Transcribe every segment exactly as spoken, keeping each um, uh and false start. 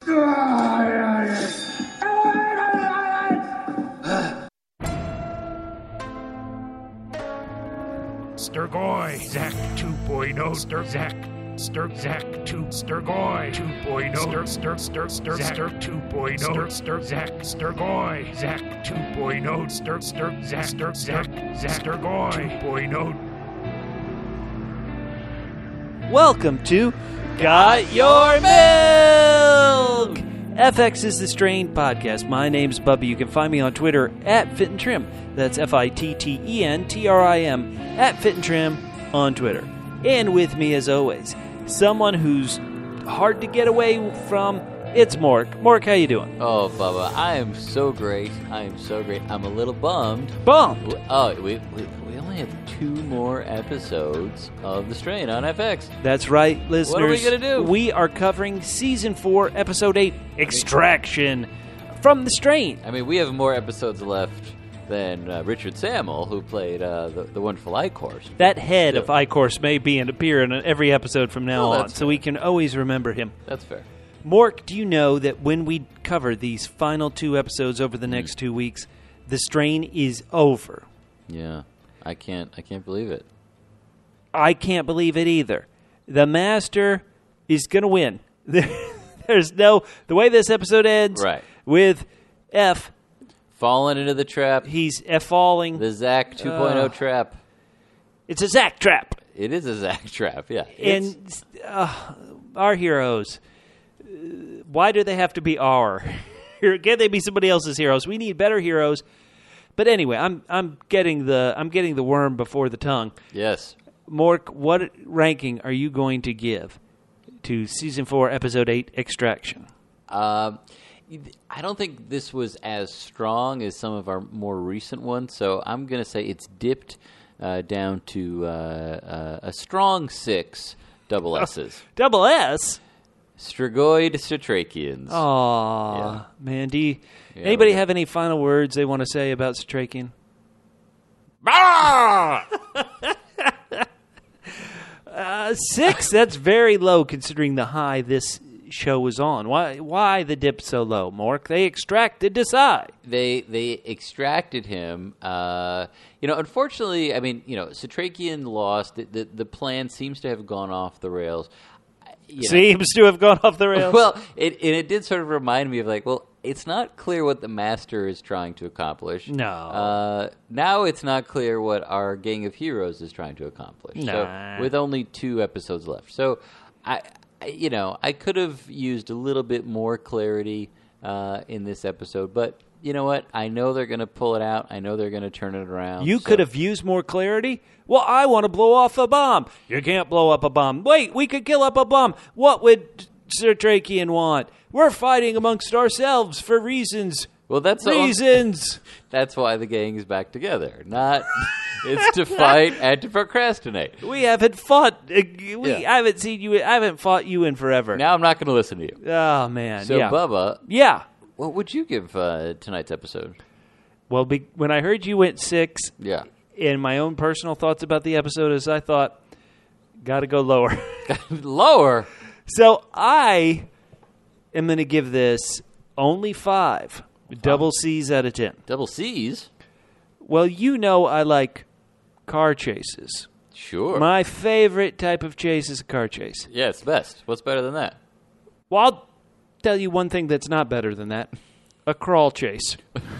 Sturgoy, Zach two point oh, Stur, Zach, Stur, Zach two, Sturgoy two point oh, Stur, Stur, Stur, Stur, Zach two point oh, Stur, Zach, Sturgoy, Zach two point oh, Stur, Stur, Zach, Stur, Zach, Zach, Sturgoy two point oh. Welcome to Got Your Milk! F X is the Strain Podcast. My name's Bubby. You can find me on Twitter at Fit and Trim. That's F I T T E N T R I M at Fit and Trim on Twitter. And with me, as always, someone who's hard to get away from, it's Mork. Mork, how you doing? Oh, Bubba, I am so great. I am so great. I'm a little bummed. Bummed? Oh, we, we, we only have two more episodes of The Strain on F X. That's right, listeners. What are we going to do? We are covering Season four, Episode eight, Extraction from The Strain. I mean, we have more episodes left than uh, Richard Sammel, who played uh, the, the wonderful Icorse. That head So- of Icorse may be and appear in every episode from now Well, on, that's so fair. we can always remember him. That's fair. Mork, do you know that when we cover these final two episodes over the next two weeks, The Strain is over? Yeah, I can't. I can't believe it. I can't believe it either. The Master is going to win. There's no... The way this episode ends Right. with F, Falling into the trap. he's F-falling. The Zach two point oh Uh, trap. It's a Zack trap. It is a Zach trap. Yeah. It's- And uh, our heroes, uh, why do they have to be our? Can't they be somebody else's heroes? We need better heroes. But anyway, I'm I'm getting the I'm getting the worm before the tongue. yes. Mork, what ranking are you going to give to season four, episode eight, Extraction? Um, I don't think this was as strong as some of our more recent ones, so I'm going to say it's dipped uh, down to uh, uh, a strong six double S's. Double S. Strigoid Stratrachians. Aw, Yeah. man. Do you, Yeah, anybody we- have any final words they want to say about Stratrachian? Uh, six. That's very low considering the high this show was on. Why? Why the dip so low, Mork? They extracted Desai. They they extracted him. Uh, you know, unfortunately, I mean, you know, Stratrachian lost. The, the the plan seems to have gone off the rails. You know, Seems to have gone off the rails. Well, it and it did sort of remind me of like, well, it's not clear what the Master is trying to accomplish. No. Uh, now it's not clear what our gang of heroes is trying to accomplish. Nah. So with only two episodes left, so I, I you know, I could have used a little bit more clarity uh, in this episode, but you know what? I know they're going to pull it out. I know they're going to turn it around. You so- could have used more clarity. Well, I want to blow off a bomb. You can't blow up a bomb. Wait, we could kill up a bomb. What would Stratrachian want? We're fighting amongst ourselves for reasons. Well, that's all- reasons. That's why the gang is back together. Not it's to fight and to procrastinate. We haven't fought. Uh, we Yeah. I haven't seen you. I haven't fought you in forever. Now I'm not going to listen to you. Oh man. So, yeah. Bubba, yeah. what would you give uh, tonight's episode? Well, be, when I heard you went six, Yeah. in my own personal thoughts about the episode, is I thought, got to go lower. Lower? So I am going to give this only five. Double C's out of ten. Double C's? Well, you know I like car chases. Sure. My favorite type of chase is a car chase. yeah, it's best. What's better than that? Well, I'll tell you one thing that's not better than that. A crawl chase.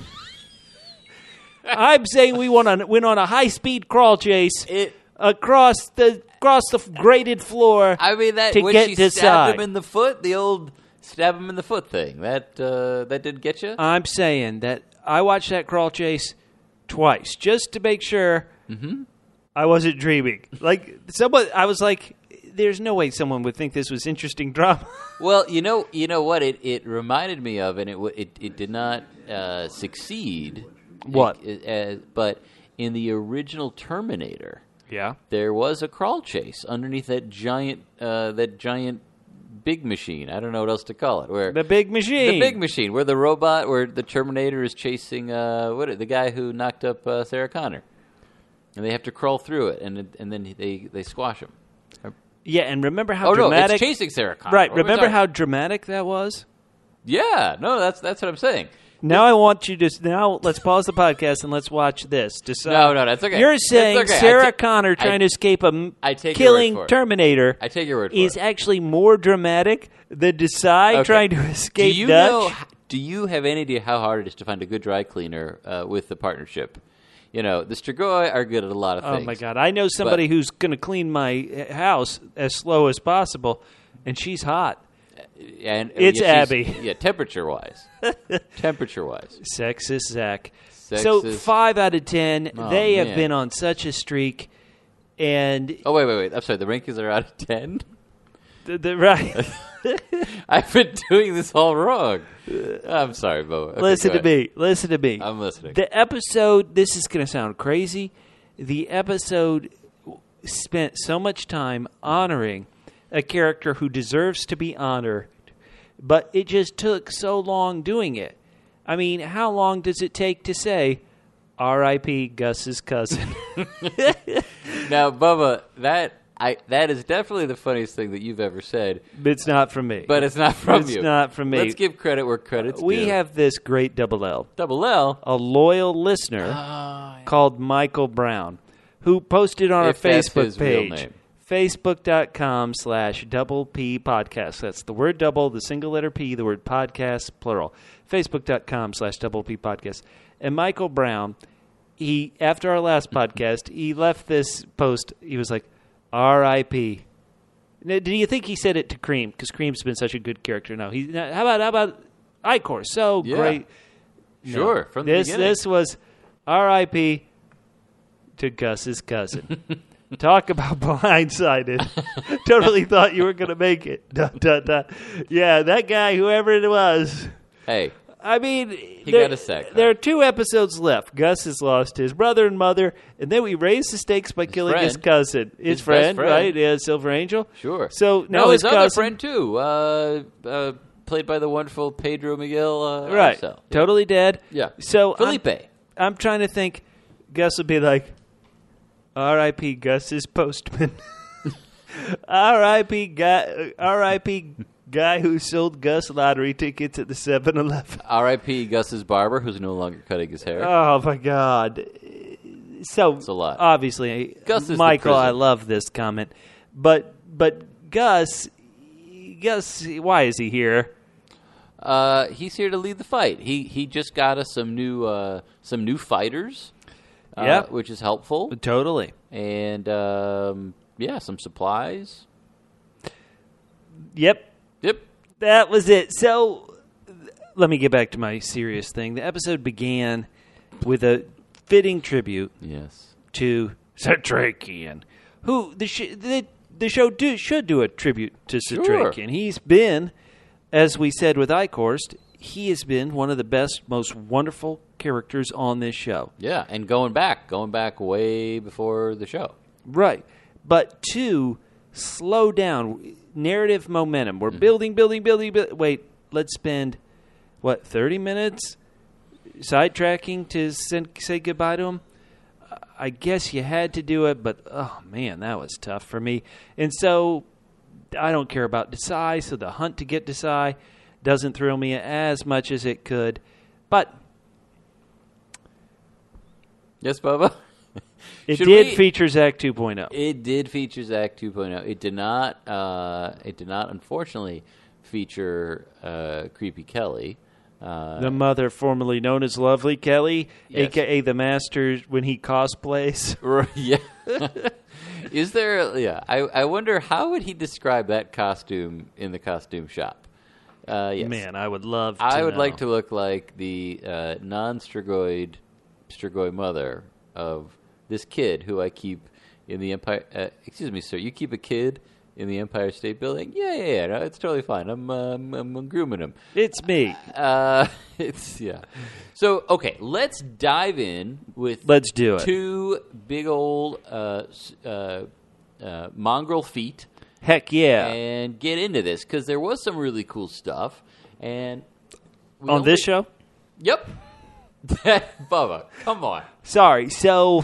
I'm saying we went on, went on a high-speed crawl chase It. across the across the graded floor I mean, that to when get she to stabbed side. him in the foot, the old stab him in the foot thing, that uh, that did get you? I'm saying that I watched that crawl chase twice just to make sure I wasn't dreaming. Like someone, I was like, "There's no way someone would think this was interesting drama." Well, you know, you know what it, it reminded me of, and it w- it, it did not uh, succeed. What? It- it- uh, but in the original Terminator, Yeah. there was a crawl chase underneath that giant uh, that giant big machine. I don't know what else to call it. Where The big machine. the big machine, where the robot, where the Terminator is chasing uh, what the guy who knocked up uh, Sarah Connor, and they have to crawl through it, and it, and then they they squash him. Yeah, and remember how Oh no, dramatic. it's chasing Sarah Connor. Right. What am I Remember talking- how dramatic that was? Yeah, no, that's that's what I'm saying. Now I want you to now let's pause the podcast and let's watch this. Decide. No, no, that's okay. You're saying That's okay. Sarah I ta- Connor trying I- to escape a m- I take your killing word for it. Terminator I take your word for is it. actually more dramatic than Desai Okay. trying to escape do you Dutch. Know, do you have any idea how hard it is to find a good dry cleaner uh, with the partnership? You know, the Strigoi are good at a lot of Oh things. my God! I know somebody who's going to clean my house as slow as possible, and she's hot. And It's yeah, she's- Abby. Yeah, temperature wise. temperature wise. Sexist Zach. Sexist. So five out of ten. Oh, they have man. been on such a streak, and Oh wait, wait, wait! I'm sorry. The rankings are out of ten. the, the right. I've been doing this all wrong. I'm sorry, Bo. Okay, Listen go to ahead. me. Listen to me. I'm listening. The episode. This is going to sound crazy. The episode spent so much time honoring a character who deserves to be honored, but it just took so long doing it. I mean, how long does it take to say R I P Gus's cousin? Now, Bubba, that I that is definitely the funniest thing that you've ever said, It's not from me. but it's not from It's you. not from me. Let's give credit where credit's we due. have this great double L, Double L. a loyal listener Ah, called Michael Brown, who posted on If our that's Facebook his real page, name. facebook.com slash double P podcast. That's the word double, the single letter P, the word podcast, plural. Facebook.com slash double P podcast. And Michael Brown, he after our last podcast, he left this post. He was like, R I P Now, do you think he said it to Cream? Because Cream's been such a good character. No, he. Now, how about how about Icor? So Yeah. great. No. Sure, from the this beginning. this was R I P to Gus's cousin. Talk about blindsided. Totally thought you were going to make it. Dot, dot, dot. Yeah, that guy, whoever it was. Hey, I mean, He there, got a sack, there are two episodes left. Gus has lost his brother and mother, and then we raised the stakes by killing his friend. cousin. His, His best friend, friend. right? Yeah, Silver Angel. sure. So now no, his his other cousin, friend too, uh, uh, played by the wonderful Pedro Miguel. Uh, right? Arcel. Totally dead. Yeah. So I'm- Felipe. I'm trying to think. Gus would be like, R I P Gus's postman. R I P guy. R I P guy who sold Gus lottery tickets at the seven eleven. R I P Gus's barber, who's no longer cutting his hair. Oh my God. So It's a lot. obviously, Gus is the Michael, I prison. love this comment, but but Gus, Gus, why is he here? Uh, he's here to lead the fight. He he just got us some new uh, some new fighters. Uh, Yep. which is helpful, Totally. and um, yeah, some supplies. Yep. Yep. That was it. So let me get back to my serious thing. The episode began with a fitting tribute Yes. to Satrakian, who the sh- the, the show do, should do a tribute to Sure. Satrakian. He's been, as we said with Icorst, he has been one of the best, most wonderful characters on this show. Yeah, and going back, going back way before the show. Right. But to slow down narrative momentum. We're building, building, building, building. Wait, let's spend, what, thirty minutes sidetracking to send, say goodbye to him? I guess you had to do it, but, oh, man, that was tough for me. And so I don't care about Desai, so the hunt to get Desai doesn't thrill me as much as it could. But Yes, Bubba? it Should did we- feature Zach two point oh. It did feature Zach two point oh. It did not. Uh, it did not, unfortunately, feature uh, Creepy Kelly. Uh, The mother formerly known as Lovely Kelly, Yes. a k a the master when he cosplays. r- yeah. Is there? Yeah. I, I wonder how would he describe that costume in the costume shop. Uh, yes. Man, I would love to I would know. like to look like the uh, non-Strigoi Strigoi mother of this kid who I keep in the Empire. Uh, excuse me, sir. You keep a kid in the Empire State Building? Yeah, yeah, yeah. No, it's totally fine. I'm, um, I'm grooming him. It's me. Uh, it's yeah. So okay, let's dive in with Let's do it. two big old uh, s- uh, uh, mongrel feet. Heck yeah. And get into this because there was some really cool stuff. And we On only- this show? Yep. Bubba, come on. Sorry. So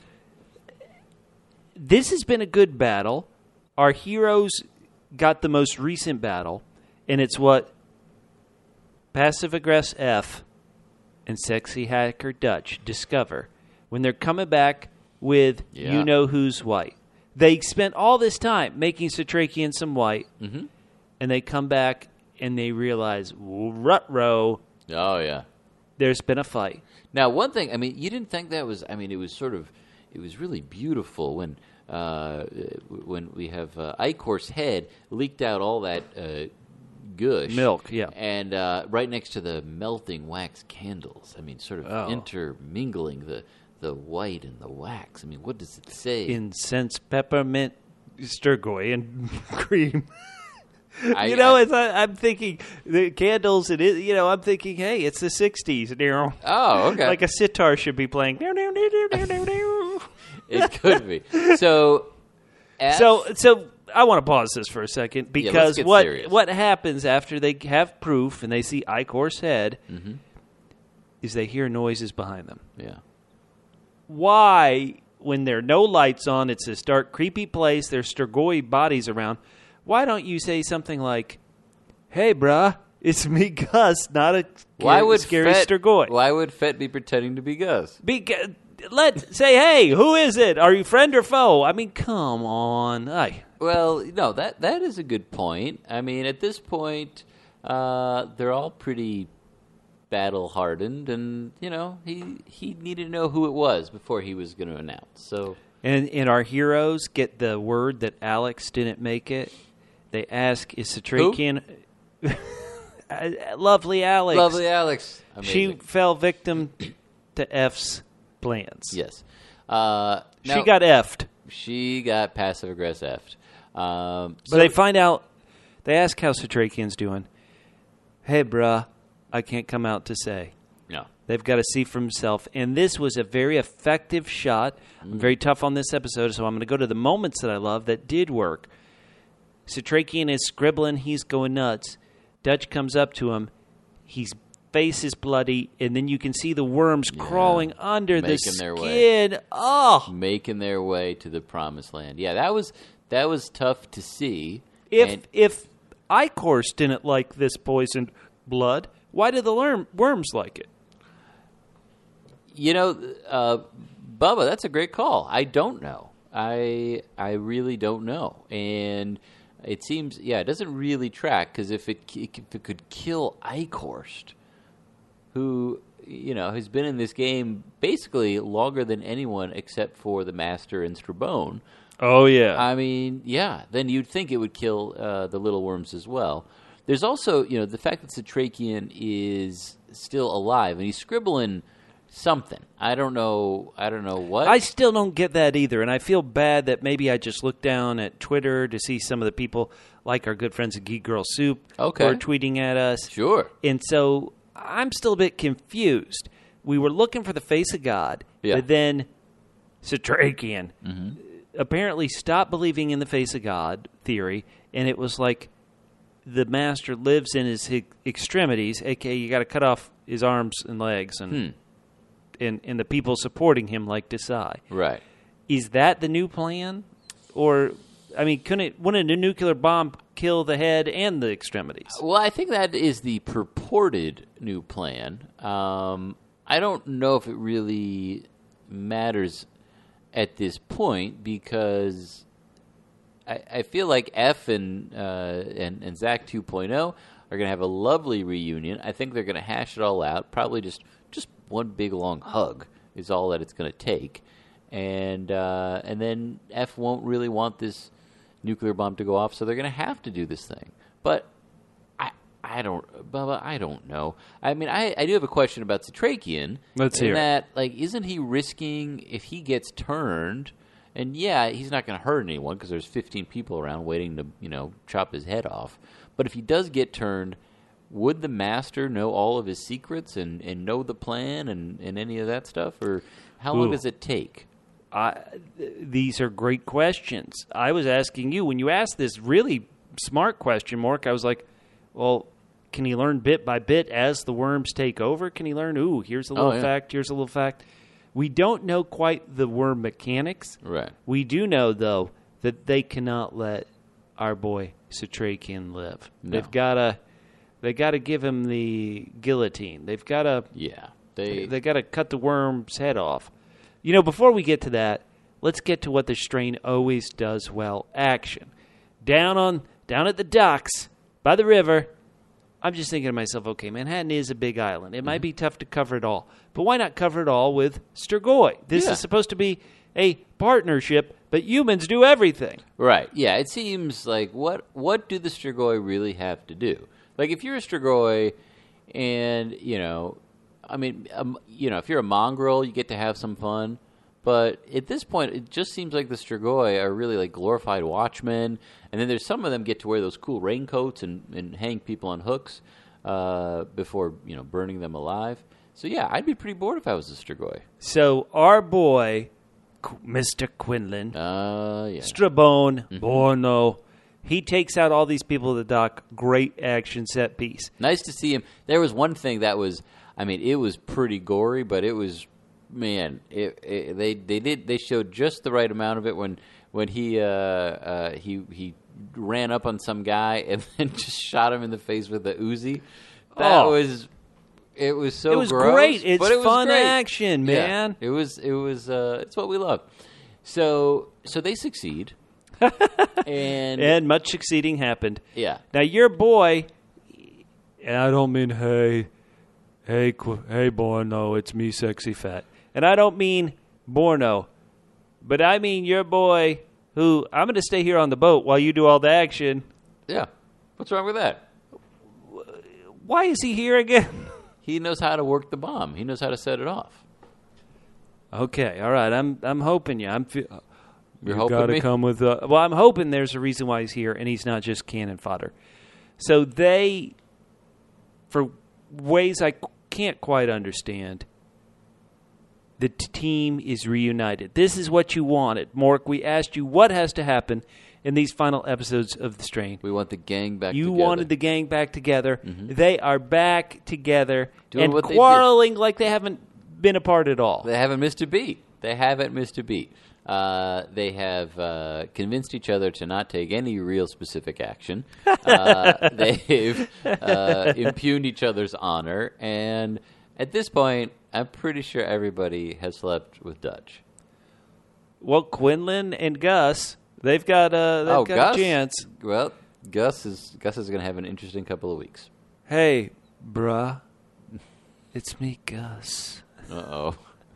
this has been a good battle. Our heroes got the most recent battle, and it's what Passive Aggress F and Sexy Hacker Dutch discover when they're coming back with Yeah. you know who's white. They spent all this time making Satrakian some white, Mm-hmm. and they come back and they realize, rut-row, Oh, yeah. there's been a fight. Now, one thing, I mean, you didn't think that was, I mean, it was sort of, it was really beautiful when uh, when we have uh, Ichor's head leaked out all that uh, gush. Milk, yeah. And uh, right next to the melting wax candles. I mean, sort of Oh. intermingling the, the white and the wax. I mean, what does it say? Incense, peppermint, sturgoy, and cream. I- you know, I- it's, I, I'm thinking the candles. It is. You know, I'm thinking, hey, it's the sixties. You know, Oh, okay. like a sitar should be playing. It could be. So, F, so, so I want to pause this for a second let's because get what serious. what happens after they have proof and they see Ichor's head Mm-hmm. is they hear noises behind them. yeah. Why, when there are no lights on, it's this dark, creepy place, there's Sturgoy bodies around, why don't you say something like, hey, bruh, it's me, Gus, not a Why would scary Fett, Sturgoy? Why would Fett be pretending to be Gus? Because, let say, hey, who is it? Are you friend or foe? I mean, come on. I, Well, no, that that is a good point. I mean, at this point, uh, they're all pretty battle hardened, and you know, he he needed to know who it was before he was going to announce. So, and, and our heroes get the word that Alex didn't make it. They ask, is Satrakian... Lovely Alex. lovely Alex, She amazing. fell victim to F's plans. yes, uh, She now, got effed. she got passive aggressive. Um, But they find out, they ask how Satrakian's doing. Hey, bruh, I can't come out to say. no, They've got to see for himself. And this was a very effective shot. Mm. I'm very tough on this episode, so I'm going to go to the moments that I love that did work. Satrakian is scribbling. He's going nuts. Dutch comes up to him. His face is bloody, and then you can see the worms crawling under the making their way. skin. Oh! making their way to the promised land. Yeah, that was that was tough to see. If and, if Ichor's didn't like this poisoned blood, why did the worm, worms like it? You know, uh, Bubba, that's a great call. I don't know. I I really don't know, and it seems yeah, it doesn't really track because if it if it could kill Eichhorst, who you know has been in this game basically longer than anyone except for the Master and Strabone. Oh, yeah. I mean, yeah, then you'd think it would kill uh, the little worms as well. There's also, you know, the fact that Satrakian is still alive and he's scribbling something. I don't know. I don't know what. I still don't get that either, and I feel bad that maybe I just looked down at Twitter to see some of the people, like our good friends at Geek Girl Soup, Okay. who are tweeting at us. Sure. And so I'm still a bit confused. We were looking for the face of God, Yeah. but then Satrakian apparently stopped believing in the face of God theory, and it was like the Master lives in his hi- extremities, a k a you got to cut off his arms and legs, and, Hmm. and and the people supporting him like Desai. Right. Is that the new plan? Or, I mean, couldn't it, wouldn't a nuclear bomb kill the head and the extremities? Well, I think that is the purported new plan. Um, I don't know if it really matters at this point because I, I feel like F and uh, and, and Zach two point oh are going to have a lovely reunion. I think they're going to hash it all out. Probably just just one big long hug is all that it's going to take, and uh, and then F won't really want this nuclear bomb to go off, so they're going to have to do this thing. But I I don't, Bubba, I don't know. I mean, I, I do have a question about Satrakian. Let's in hear it. that, like, isn't he risking if he gets turned? And yeah, he's not going to hurt anyone because there's fifteen people around waiting to, you know, chop his head off. But if he does get turned, would the Master know all of his secrets and, and know the plan and, and any of that stuff? Or how long Ooh. does it take? I, th- these are great questions. I was asking you, when you asked this really smart question, Mark, I was like, well, can he learn bit by bit as the worms take over? Can he learn, ooh, here's a little Oh, yeah. fact, here's a little fact? We don't know quite the worm mechanics. Right. We do know, though, that they cannot let our boy Satrakian live. No. They've got to They got to give him the guillotine. They've got to. Yeah, they they got to cut the worm's head off. You know, before we get to that, let's get to what the strain always does well: action. Down on down at the docks by the river. I'm just thinking to myself, okay, Manhattan is a big island. It mm-hmm. might be tough to cover it all, but why not cover it all with Strigoi? This yeah. is supposed to be a partnership, but humans do everything. Right. Yeah. It seems like what what do the Strigoi really have to do? Like if you're a Strigoi, and you know, I mean, um, you know, if you're a mongrel, you get to have some fun. But at this point, it just seems like the Strigoi are really like glorified watchmen. And then there's some of them get to wear those cool raincoats and, and hang people on hooks uh, before, you know, burning them alive. So, yeah, I'd be pretty bored if I was a Strigoi. So our boy, Mister Quinlan, uh, yeah. Strabone, mm-hmm. Borno, he takes out all these people at the dock. Great action set piece. Nice to see him. There was one thing that was, I mean, it was pretty gory, but it was... Man, it, it, they they did they showed just the right amount of it when when he uh, uh, he he ran up on some guy and then just shot him in the face with the Uzi. That oh. was it was so it was gross, great. It's but it was fun great. action, man. Yeah, it was it was uh, it's what we love. So so they succeed, and and much succeeding happened. Yeah. Now your boy, and I don't mean hey, hey, hey, boy, no, it's me, sexy fat. And I don't mean Borno, but I mean your boy who, I'm going to stay here on the boat while you do all the action. Yeah. What's wrong with that? Why is he here again? He knows how to work the bomb. He knows how to set it off. Okay, all right. I'm I'm hoping you. I'm fe- You're you hoping gotta me? come with a, well, I'm hoping there's a reason why he's here and he's not just cannon fodder. So they, for ways I can't quite understand, the t- team is reunited. This is what you wanted. Mork, we asked you what has to happen in these final episodes of The Strain. We want the gang back you together. You wanted the gang back together. Mm-hmm. They are back together Doing and what they quarreling like they haven't been apart at all. They haven't missed a beat. They haven't missed a beat. Uh, they have uh, convinced each other to not take any real specific action. Uh, they've uh, impugned each other's honor. And at this point, I'm pretty sure everybody has slept with Dutch. Well, Quinlan and Gus, they've got, uh, they've oh, got Gus? a chance. Well, Gus is Gus is going to have an interesting couple of weeks. Hey, bruh, it's me, Gus. Uh-oh.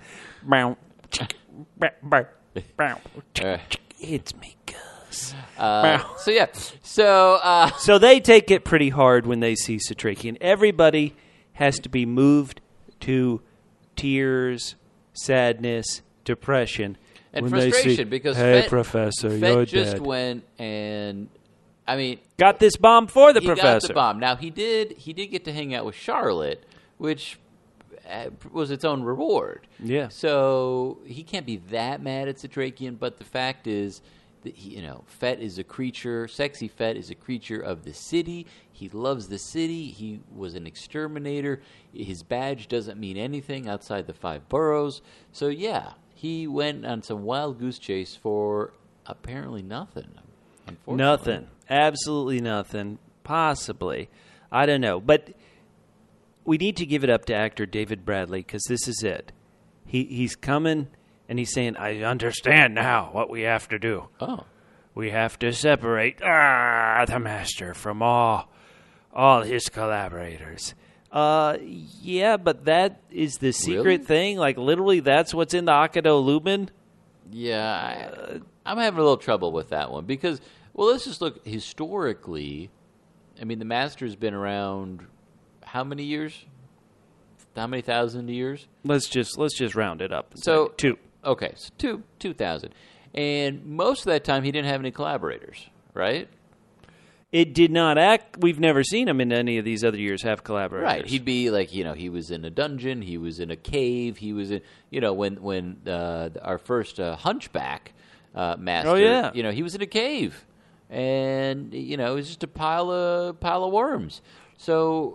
It's me, Gus. Uh, so, yeah. So, uh, so they take it pretty hard when they see Satrakian. Everybody has to be moved to tears, sadness, depression. And when frustration they see, because hey, Fett, Professor, Fett you're just dead. went and, I mean... Got this bomb for the he Professor. He got the bomb. Now, he did, he did get to hang out with Charlotte, which was its own reward. Yeah. So he can't be that mad at Satrakian, but the fact is that, he, you know, Fett is a creature, sexy Fett is a creature of the city. He loves the city. He was an exterminator. His badge doesn't mean anything outside the five boroughs. So, yeah, he went on some wild goose chase for apparently nothing. Unfortunately. Nothing. Absolutely nothing. Possibly. I don't know. But we need to give it up to actor David Bradley because this is it. He He's coming and he's saying, I understand now what we have to do. Oh. We have to separate ah, the master from all, all his collaborators. Uh, yeah, but that is the secret Really? thing? Like, literally, that's what's in the Akado Lumen? Yeah, I, I'm having a little trouble with that one because, well, let's just look historically. I mean, the Master's been around how many years? How many thousand years? Let's just let's just round it up. and So say two. Okay, so two two thousand, and most of that time he didn't have any collaborators, right? It did not act. We've never seen him in any of these other years have collaborators. Right. He'd be like, you know, he was in a dungeon, he was in a cave, he was in, you know, when when uh, our first uh, Hunchback uh, master, Oh, yeah. you know, he was in a cave, and you know, it was just a pile of pile of worms. So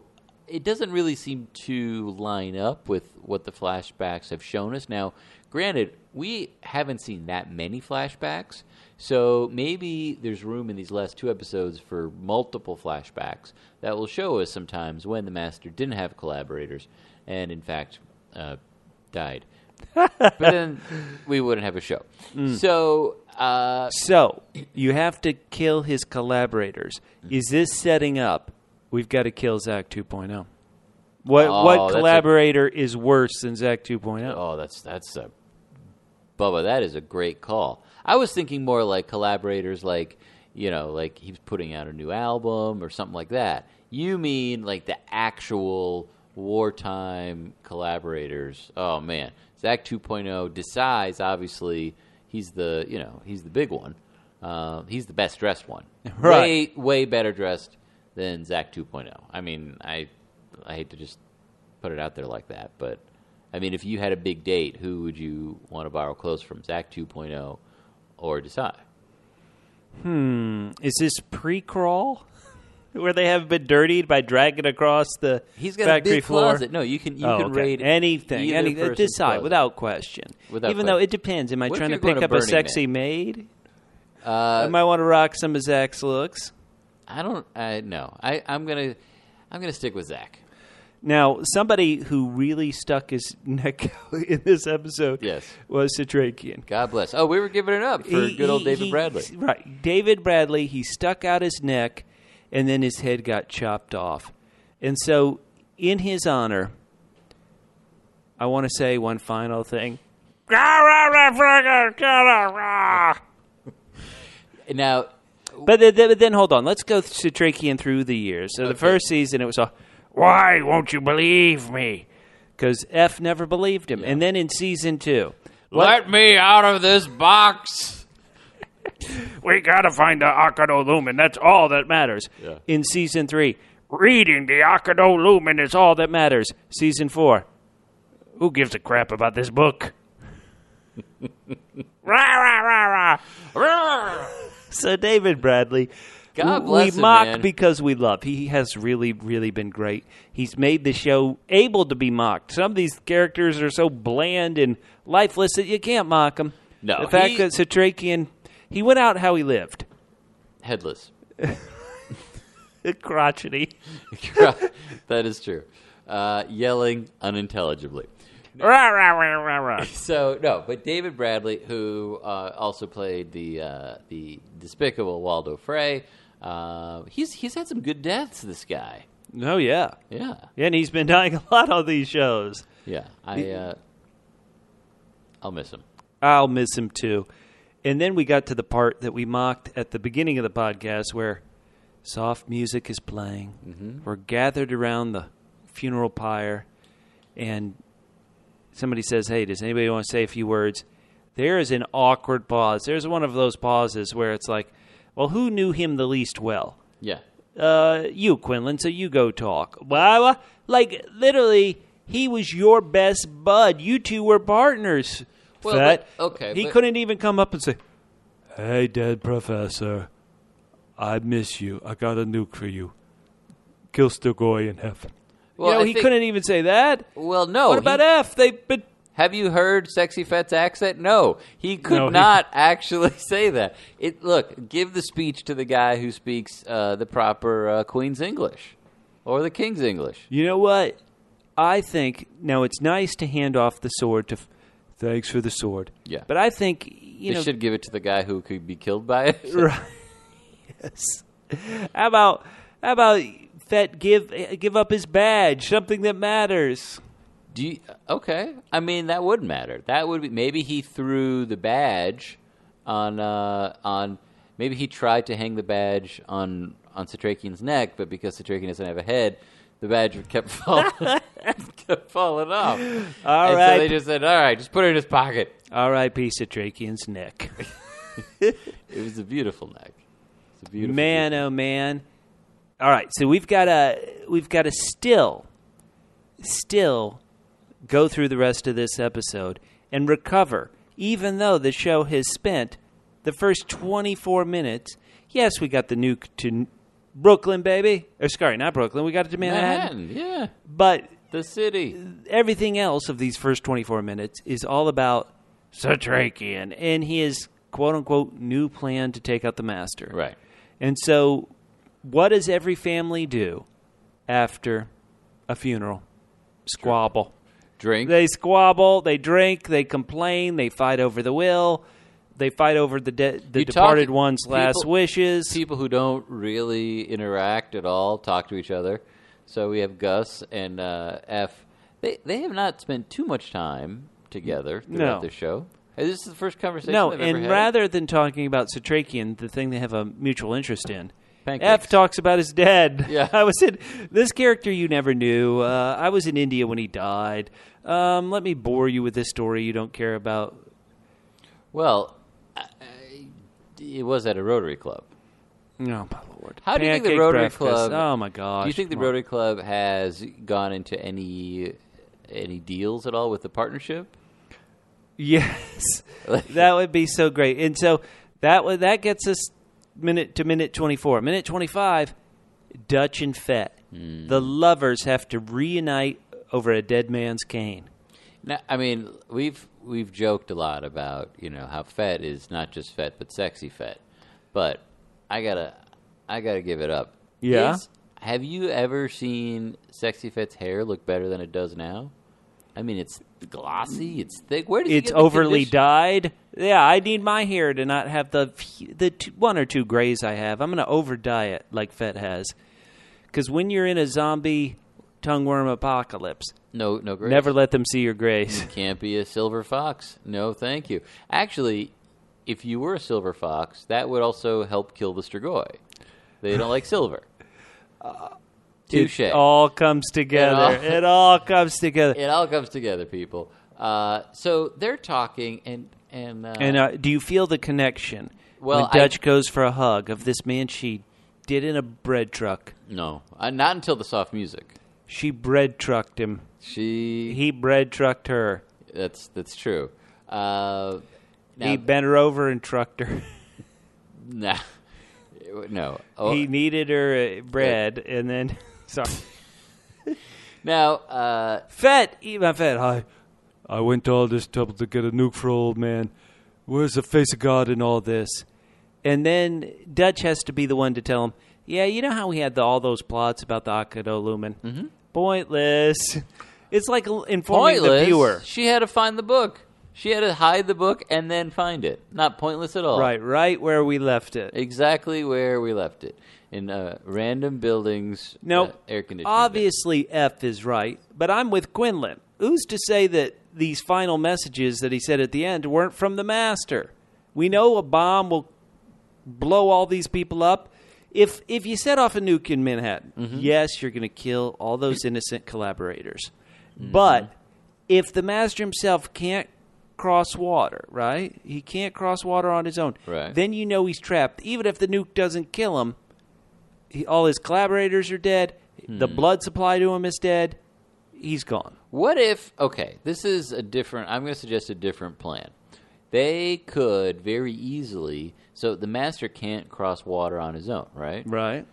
it doesn't really seem to line up with what the flashbacks have shown us. Now, granted, we haven't seen that many flashbacks, so maybe there's room in these last two episodes for multiple flashbacks that will show us sometimes when the Master didn't have collaborators and, in fact, uh, died. But then we wouldn't have a show. Mm. So... Uh, so, you have to kill his collaborators. Is this setting up, we've got to kill Zach two point oh? What oh, what collaborator a, is worse than Zach two point oh? Oh, that's that's a... Bubba, that is a great call. I was thinking more like collaborators like, you know, like he was putting out a new album or something like that. You mean like the actual wartime collaborators. Oh, man. Zach two point oh, Desai's obviously... He's the, you know, he's the big one. Uh, he's the best dressed one. Right. Way, way better dressed than Zach two point oh. I mean, I, I hate to just put it out there like that, but I mean, if you had a big date, who would you want to borrow clothes from, Zach two point oh or Desai? Hmm. Is this pre-crawl? Where they have been dirtied by dragging across the He's got factory a big floor. Closet. No, you can you oh, can okay. rate anything. Any, decide closet. without question. Without Even question. though it depends. Am I what trying to pick pick up a Burning sexy Man? maid? Uh, I might want to rock some of Zach's looks. I don't. I no. I I'm gonna I'm gonna stick with Zach. Now, somebody who really stuck his neck out in this episode yes. was Satrakian. God bless. Oh, we were giving it up for he, good old he, David he, Bradley. Right. David Bradley, he stuck out his neck, and then his head got chopped off. And so, in his honor, I want to say one final thing. Now... But then, but then, hold on. Let's go Satrakian through the years. So, okay. The first season, it was all, why won't you believe me? Because F never believed him. Yeah. And then in season two, let what? me out of this box. We got to find the Akado Lumen. That's all that matters. Yeah. In season three, reading the Akado Lumen is all that matters. Season four, who gives a crap about this book? Rah, rah, rah, rah. So David Bradley, God bless we him, mock man. because we love. He has really, really been great. He's made the show able to be mocked. Some of these characters are so bland and lifeless that you can't mock them. No, the fact he, that Satrakian, he went out how he lived. Headless. Crotchety. That is true. Uh, yelling unintelligibly. Rah, rah, rah, rah, rah. So no, but David Bradley, who uh, also played the uh, the despicable Waldo Frey, uh, he's he's had some good deaths. This guy. Oh yeah, yeah, and he's been dying a lot on these shows. Yeah, I uh, I'll miss him. I'll miss him too. And then we got to the part that we mocked at the beginning of the podcast, where soft music is playing. Mm-hmm. We're gathered around the funeral pyre, and somebody says, hey, does anybody want to say a few words? There is an awkward pause. There's one of those pauses where it's like, well, who knew him the least well? Yeah. Uh, you, Quinlan, so you go talk. Well, like, literally, he was your best bud. You two were partners. Well, Fett. but, okay. He but, couldn't even come up and say, hey, dead professor, I miss you. I got a nuke for you. Kill Sturgoy in heaven. Well, you know, I he think, couldn't even say that. Well, no. What about he, F? They, but have you heard Sexy Fett's accent? No, he could no, he, not actually say that. It look, give the speech to the guy who speaks uh, the proper uh, Queen's English or the King's English. You know what? I think now it's nice to hand off the sword to. Thanks for the sword. Yeah, but I think you they know should give it to the guy who could be killed by it. Right. Yes. How about how about Fett give give up his badge, something that matters? Do you, okay. I mean, that would matter. That would be maybe he threw the badge on uh, on. Maybe he tried to hang the badge on on Satrakian's neck, but because Satrakian doesn't have a head, the badge kept falling kept falling off. All and right. So they just said, "All right, just put it in his pocket." R I P Satrakian's neck. It was a beautiful neck. It's a beautiful man, beautiful. oh man! All right, so we've got to we've got to still, still go through the rest of this episode and recover, even though the show has spent the first twenty-four minutes. Yes, we got the nuke to Brooklyn, baby. Or sorry, not Brooklyn. We got it to Manhattan. Manhattan. Yeah. But The city. everything else of these first twenty-four minutes is all about Satrakian and his quote-unquote new plan to take out the Master. Right. And so what does every family do after a funeral? Squabble. Drink. They squabble, they drink, they complain, they fight over the will, they fight over the de- the You departed talk- one's last people- wishes. People who don't really interact at all talk to each other. So we have Gus and uh, F. They they have not spent too much time together throughout No. the show. Is this the first conversation No, they've ever and had? rather than talking about Satrakian, the thing they have a mutual interest in, Pancakes. F talks about his dad. Yeah. I was in this character you never knew. Uh, I was in India when he died. Um, let me bore you with this story you don't care about. Well, I, I, it was at a Rotary Club. Oh, my Lord. How do you think the Pancake Rotary breakfast. Club? Oh, my gosh. Do you think the come on. Rotary Club has gone into any any deals at all with the partnership? Yes. That would be so great. And so that would, that gets us minute to minute twenty-four. Minute twenty-five, Dutch and Fett. Hmm. The lovers have to reunite over a dead man's cane. Now, I mean, we've we've joked a lot about, you know, how Fett is not just Fett but sexy Fett. But I gotta I gotta give it up. Yeah? Is- have you ever seen sexy Fett's hair look better than it does now? I mean, it's glossy, it's thick. Where does he It's get the overly condition- dyed. Yeah, I need my hair to not have the the two, one or two grays I have. I'm going to over dye it like Fett has. Because when you're in a zombie tongueworm apocalypse, No, no grays. never let them see your grays. Can't be a silver fox. No, thank you. Actually, if you were a silver fox, that would also help kill the Strigoi. They don't like silver. Touche. It all comes together. It all- It all comes together. It all comes together, people. Uh, so they're talking, and and, uh, And uh, do you feel the connection Well, when I- Dutch goes for a hug of this man she did in a bread truck? no, uh, not until the soft music. She bread trucked him. She He bread trucked her. that's that's true. Uh, now, he bent her over and trucked her. nah, no. Oh, He needed her uh, bread, and then sorry, now, uh, Fett, eat my Fett. I, I went to all this trouble to get a nuke for old man. Where's the face of God in all this? And then Dutch has to be the one to tell him, yeah, you know how we had the, all those plots about the Akado Lumen? Mm-hmm. Pointless. It's like l- informing pointless. the viewer. She had to find the book. She had to hide the book and then find it. Not pointless at all. Right, right where we left it. Exactly where we left it. In uh, random buildings, No, uh, air conditioning. obviously F is right, but I'm with Quinlan. Who's to say that these final messages that he said at the end weren't from the Master? We know a bomb will blow all these people up. If if you set off a nuke in Manhattan, Mm-hmm. yes, you're going to kill all those innocent collaborators. But if the Master himself can't cross water, right? He can't cross water on his own. Right. Then you know he's trapped. Even if the nuke doesn't kill him, he, all his collaborators are dead. The Hmm. blood supply to him is dead. He's gone. What if, okay, this is a different, I'm going to suggest a different plan. They could very easily, so the Master can't cross water on his own, right? Right.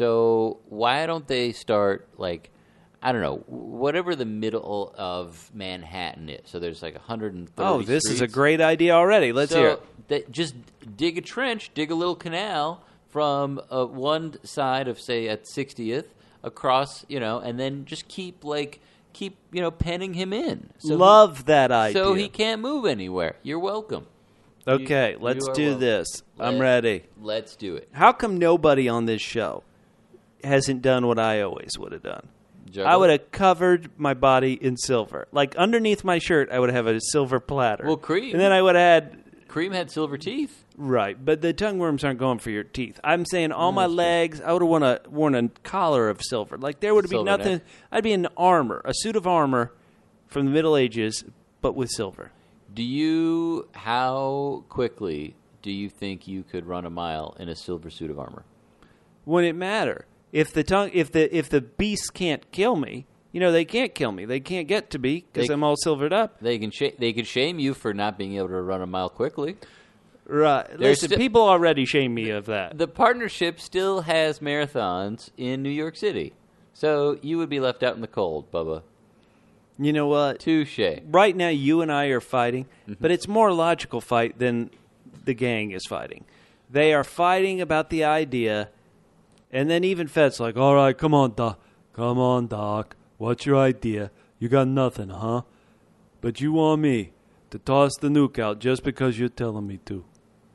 So why don't they start, like, I don't know, whatever the middle of Manhattan is. So there's like one hundred thirty Oh, this is a streets. great idea already. Let's so hear it. They just dig a trench, dig a little canal from uh, one side of, say, at sixtieth across, you know, and then just keep, like, keep, you know, penning him in. So Love he, that idea. So he can't move anywhere. You're welcome. Okay, You- let's you are do welcome. this. I'm Let- ready. Let's do it. How come nobody on this show hasn't done what I always would have done? Juggle. I would have covered my body in silver. Like underneath my shirt, I would have a silver platter. Well, Cream- And then I would have had Cream had silver teeth. right, but the tongue worms aren't going for your teeth. I'm saying all my legs, I would have worn a worn a collar of silver. Like there would be Silver nothing. neck. I'd be in armor, a suit of armor from the Middle Ages, but with silver. Do you, how quickly do you think you could run a mile in a silver suit of armor? Wouldn't it matter if the tongue, if the if the beasts can't kill me? You know they can't kill me. They can't get to me because They- I'm all silvered up. They can sh- they can shame you for not being able to run a mile quickly. Right. Listen, sti- people already shame me of that. The partnership still has marathons in New York City. So you would be left out in the cold, Bubba. You know what? Touche. Right now, you and I are fighting, Mm-hmm. but it's more logical fight than the gang is fighting. They are fighting about the idea, and then even Fed's like, all right, come on, Doc. Come on, Doc. What's your idea? You got nothing, huh? But you want me to toss the nuke out just because you're telling me to.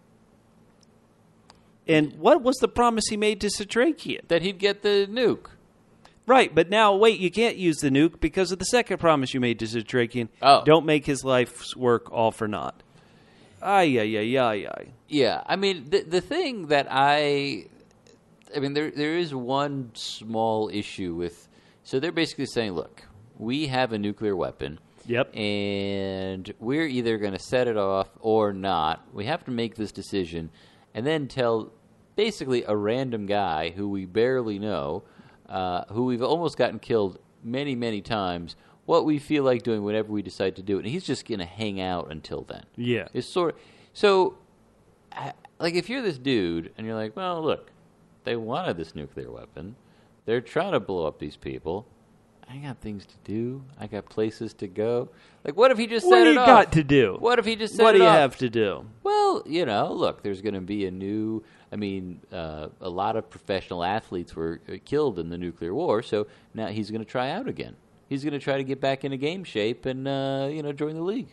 And what was the promise he made to Satrakian? That he'd get the nuke. Right, but now, wait, you can't use the nuke because of the second promise you made to Satrakian. Oh. Don't make his life's work all for naught. Ay, ay, ay, ay, ay. Yeah, I mean, the the thing that I... I mean, there there is one small issue with... So they're basically saying, look, we have a nuclear weapon. Yep. And we're either going to set it off or not. We have to make this decision and then tell basically a random guy who we barely know, uh, who we've almost gotten killed many, many times, what we feel like doing whenever we decide to do it. And he's just going to hang out until then. Yeah. It's sort of, so, I- like, if you're this dude and you're like, well, look, they wanted this nuclear weapon. They're trying to blow up these people. I got things to do. I got places to go. Like, what if he just What set do it you off? got to do? What if he just set What it do you off? have to do? Well, you know, look, there's going to be a new... I mean, uh, a lot of professional athletes were uh, killed in the nuclear war, so now he's going to try out again. He's going to try to get back into game shape and, uh, you know, join the league.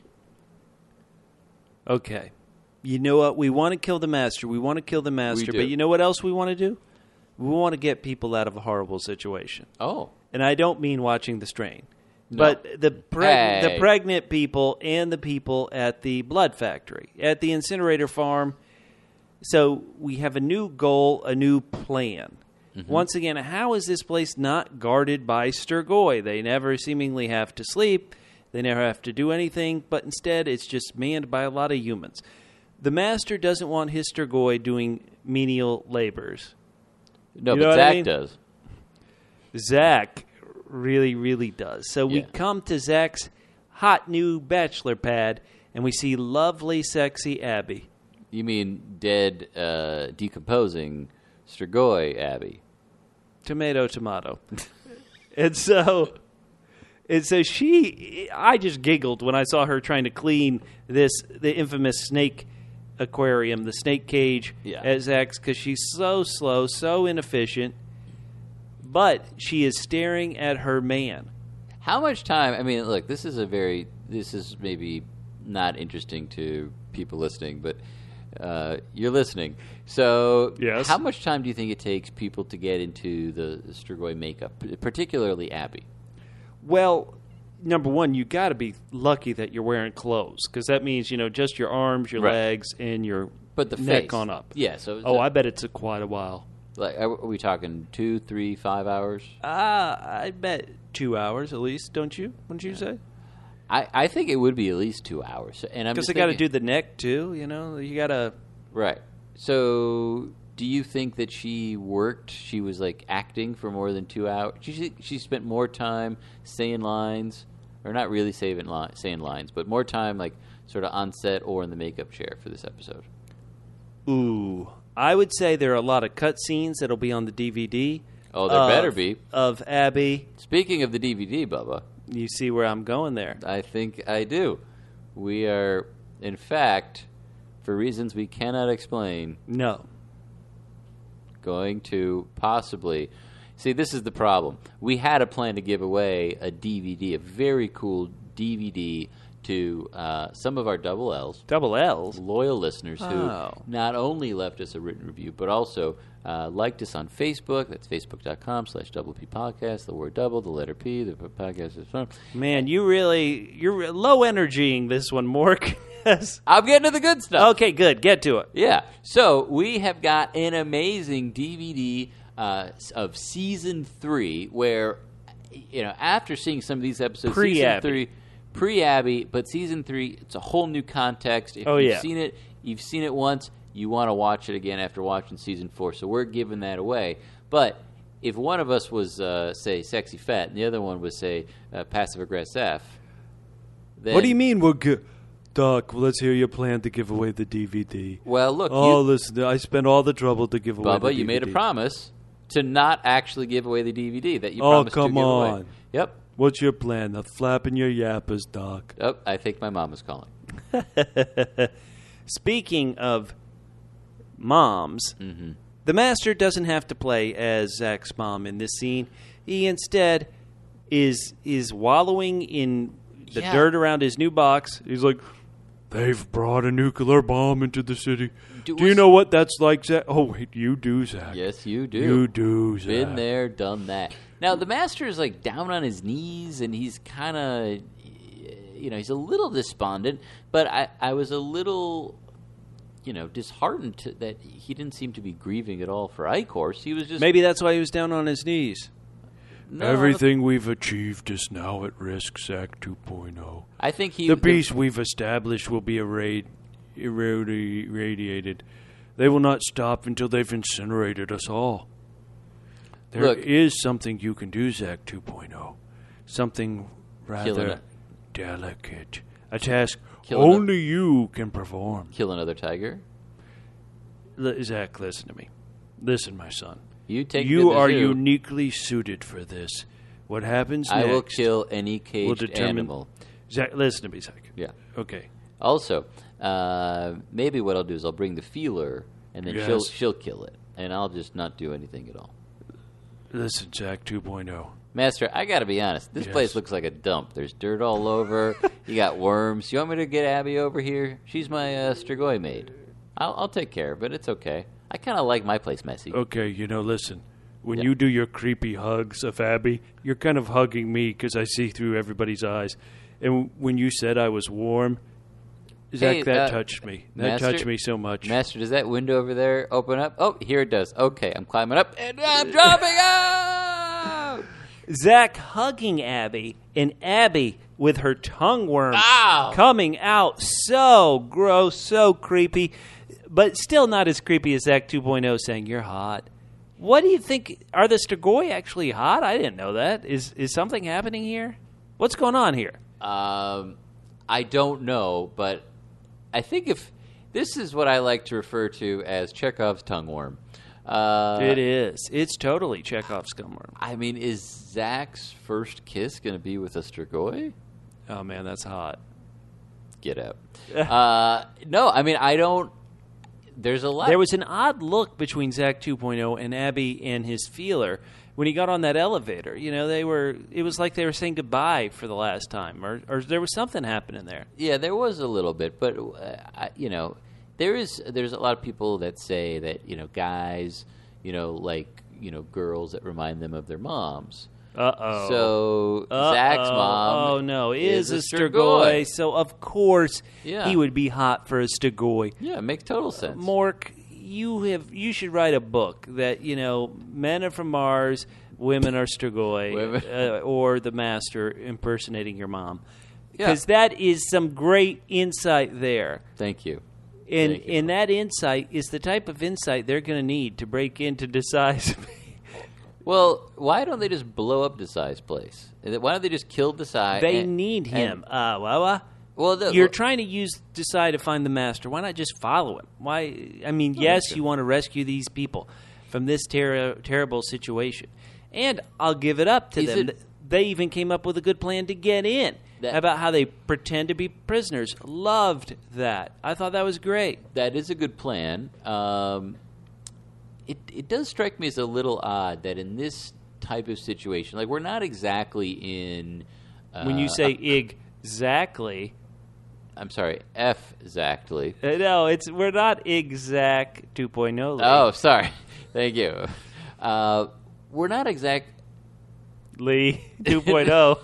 Okay. You know what? We want to kill the master. We want to kill the master. do. But you know what else we want to do? We want to get people out of a horrible situation. Oh. And I don't mean watching The Strain. No. But the preg- Hey. the pregnant people and the people at the blood factory, at the incinerator farm. So we have a new goal, a new plan. Mm-hmm. Once again, how is this place not guarded by Sturgoy? They never seemingly have to sleep. They never have to do anything. But instead, it's just manned by a lot of humans. The master doesn't want his Sturgoy doing menial labors. No, You know but what I Zach mean? does. Zach really, really does. So we Yeah. come to Zach's hot new bachelor pad, and we see lovely, sexy Abby. You mean dead, uh, decomposing Strigoi Abbey? Tomato, tomato. and so, and so she, I just giggled when I saw her trying to clean this, the infamous snake aquarium, the snake cage Yeah. at Zach's, because she's so slow, so inefficient. But she is staring at her man. How much time? I mean, look, this is a very, this is maybe not interesting to people listening, but uh, you're listening. So, Yes. how much time do you think it takes people to get into the Strigoi makeup, particularly Abby? Well, number one, you got to be lucky that you're wearing clothes, because that means, you know, just your arms, your Right. legs, and your But the neck face. on up. Yeah. So, Oh, I bet it's a quite a while. like, are we talking two, three, five hours? Ah, I bet two hours at least, don't you? Wouldn't you say? I, I think it would be at least two hours. And I'm Because just they got to thinking- do the neck too. You know, you got to. Right. So, do you think that she worked? She was like acting for more than two hours. She she spent more time saying lines, or not really saying li- saying lines, but more time like sort of on set or in the makeup chair for this episode. Ooh, I would say there are a lot of cut scenes that'll be on the D V D. Oh, there of- better be. of Abby. Speaking of the D V D, Bubba, You see where I'm going there. I think I do. We are, in fact, for reasons we cannot explain, No. going to possibly see. This is the problem. We had a plan to give away a D V D, a very cool D V D, to uh, some of our double L's, Double L's. loyal listeners who Oh. not only left us a written review, but also uh, liked us on Facebook. That's facebook.com slash double P podcast. The word double, the letter P, the podcast is fun. Man, you really you're low energying this one, Mork. I'm getting to the good stuff. Okay, good. Get to it. Yeah. So we have got an amazing D V D uh, of season three, where you know after seeing some of these episodes, season Pre-Abby. three, pre-Abby, but season three, it's a whole new context. If Oh, you've yeah. seen it, you've seen it once. You want to watch it again after watching season four. So we're giving that away. But if one of us was uh, say sexy fat, and the other one was say uh, passive aggressive, then What do you mean we're gi- Doc, well, let's hear your plan to give away the D V D. Well, look, Oh, you, listen, I spent all the trouble to give away the D V Bubba, D. you made a promise to not actually give away the D V D that you Oh, promised come to give away. on. Yep. What's your plan? The flapping your yappers, Doc. Oh, I think my mom is calling. Speaking of moms, Mm-hmm. the Master doesn't have to play as Zach's mom in this scene. He instead is is wallowing in the Yeah. dirt around his new box. He's like, they've brought a nuclear bomb into the city. Do- Do, you was- know what that's like, Zach? Oh, wait, you do, Zach. Yes, you do. You do, Zach. Been there, done that. Now, the Master is like down on his knees, and he's kind of, you know, he's a little despondent, but I, I was a little, you know, disheartened to, that he didn't seem to be grieving at all for Ichor's. He was just... Maybe that's why he was down on his knees. No, I don't- Everything we've achieved is now at risk, Zach two point oh. I think he... The peace we've established will be irrad- irradi- irradiated. They will not stop until they've incinerated us all. There Look. is something you can do, Zach two point oh. Something Kill rather an- delicate. A task Kill an- only you can perform. Kill another tiger. L- Zach, listen to me. Listen, my son. You take me you to the are zoo. uniquely suited for this. What happens I next will kill any will caged determine... animal. Zach, listen to me, Zach. Yeah. Okay. Also, uh, maybe what I'll do is I'll bring the feeler, and then she'll Yes. she'll kill it, and I'll just not do anything at all. Listen, Zach two point oh. Master, I got to be honest. This Yes. place looks like a dump. There's dirt all over. You got worms. You want me to get Abby over here? She's my uh, Strigoi maid. I'll, I'll take care of it. It's okay. I kind of like my place messy. Okay, you know, listen. When Yeah. you do your creepy hugs of Abby, you're kind of hugging me because I see through everybody's eyes. And when you said I was warm, Zach, Hey, that uh, touched me. That Master- touched me so much. Master, does that window over there open up? Oh, here it does. Okay, I'm climbing up, and I'm dropping out! Zach hugging Abby, and Abby with her tongue worm Ow! coming out. So gross, so creepy, but still not as creepy as Zach two point oh saying, you're hot. What do you think? Are the Strigoi actually hot? I didn't know that. Is is something happening here? What's going on here? Um, I don't know, but I think if this is what I like to refer to as Chekhov's tongue worm. Uh, It is. It's totally Chekhov's gunworm. I mean, is Zach's first kiss going to be with a Strigoi? Oh man, that's hot. Get out. uh, no, I mean, I don't. There's a lot. There was an odd look between Zach two point oh and Abby and his feeler when he got on that elevator. You know, they were. It was like they were saying goodbye for the last time, or or there was something happening there. Yeah, there was a little bit, but uh, I, you know, there is there's a lot of people that say that you know guys, you know, like you know girls that remind them of their moms. Uh oh. So Uh-oh. Zach's mom, oh no, is, is a a Strigoi. Strigoi. So of course Yeah. he would be hot for a Strigoi. Yeah, it makes total sense. Mork, you have you should write a book that you know men are from Mars, women are Strigoi, Women. uh, or the Master impersonating your mom, Yeah. because that is some great insight there. Thank you. And Thank you. and that insight is the type of insight they're going to need to break into Desai's. Well, why don't they just blow up Desai's place? Why don't they just kill Desai? They and- need and- him. Uh, wah, wah. Well, the, You're trying to use Desai to find the Master. Why not just follow him? Why? I mean, yes, okay. you want to rescue these people from this ter- terrible situation, and I'll give it up to Is them. it- They even came up with a good plan to get in. That- about how they pretend to be prisoners. Loved that. I thought that was great. that is a good plan. Um, it it does strike me as a little odd that in this type of situation, like we're not exactly in. Uh, When you say exactly, I'm sorry, F exactly. uh, no, it's we're not exact two point oh. Oh, sorry. Thank you. Uh, we're not exact Lee two point oh.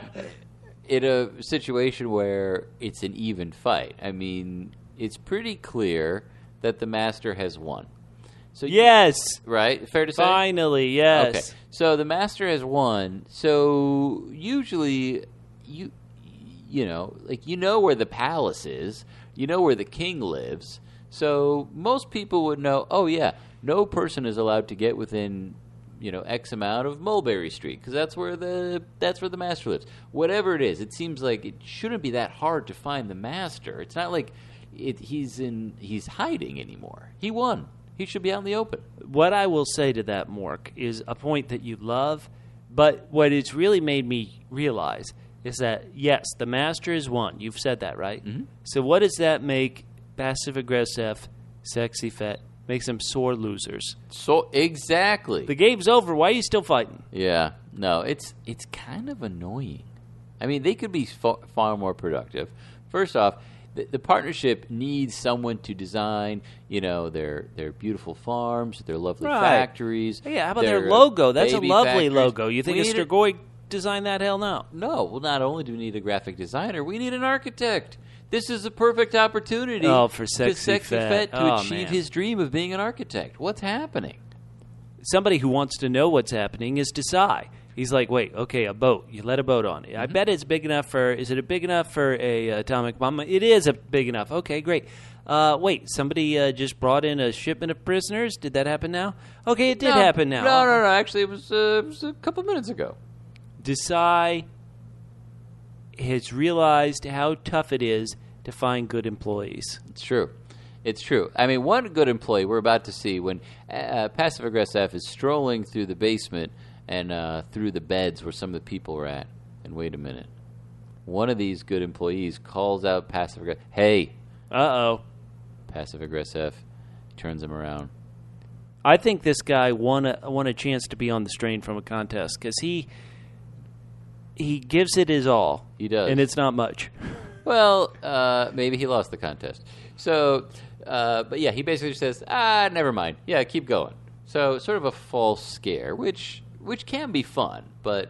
in a situation where it's an even fight. I mean, it's pretty clear that the Master has won. So you- Yes, right? Fair to say? finally, yes. Okay. So the Master has won. So usually you you know, like you know where the palace is. You know where the king lives. So most people would know, oh yeah, no person is allowed to get within you know, X amount of Mulberry Street because that's where the that's where the master lives. Whatever it is, it seems like it shouldn't be that hard to find the master. It's not like it, he's in he's hiding anymore. He won. He should be out in the open. What I will say to that, Mork, is a point that you love, but what it's really made me realize is that, yes, the master is one. You've said that, right? Mm-hmm. So what does that make passive-aggressive, sexy fat? Makes them sore losers. So exactly. The game's over. Why are you still fighting? Yeah. No, it's it's kind of annoying. I mean, they could be far, far more productive. First off, the, the partnership needs someone to design, you know, their their beautiful farms, their lovely Right. factories. Yeah, how about their, their logo? That's a baby lovely factories. logo. You think We a need a- Strigoi designed that? Hell no. No, well, not only do we need a graphic designer, we need an architect. This is a perfect opportunity Oh, for Sexy Sexy Fat. Fat to Oh, achieve man. his dream of being an architect. What's happening? Somebody who wants to know what's happening is Desai. He's like, wait, okay, a boat. You let a boat on. I bet it's big enough for. Is it a big enough for a uh, atomic bomb? It is a big enough. Okay, great. Uh, wait, somebody uh, just brought in a shipment of prisoners. Did that happen now? Okay, it did no, happen now. No, no, no. Actually, it was, uh, it was a couple minutes ago. Desai has realized how tough it is to find good employees. It's true. It's true. I mean, one good employee we're about to see when uh, Passive Aggressive is strolling through the basement and uh, through the beds where some of the people were at. And wait a minute. One of these good employees calls out Passive Aggressive. Hey, Uh-oh. Passive Aggressive. Turns him around. I think this guy won a, won a chance to be on the strain from a contest because he, he gives it his all. He does. And it's not much. Well, uh, maybe he lost the contest. So, uh, but yeah, he basically says, ah, never mind. Yeah, keep going. So, sort of a false scare, which which can be fun, but,